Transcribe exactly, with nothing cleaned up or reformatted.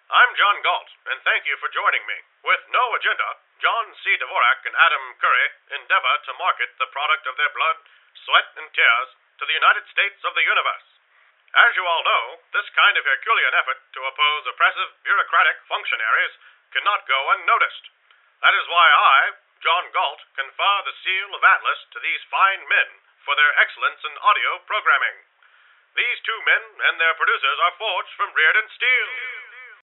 I'm John Galt, and thank you for joining me. With no agenda, John C. Dvorak and Adam Curry endeavor to market the product of their blood, sweat, and tears to the United States of the universe. As you all know, this kind of Herculean effort to oppose oppressive bureaucratic functionaries cannot go unnoticed. That is why I, John Galt, confer the seal of Atlas to these fine men for their excellence in audio programming. These two men and their producers are forged from Rearden steel.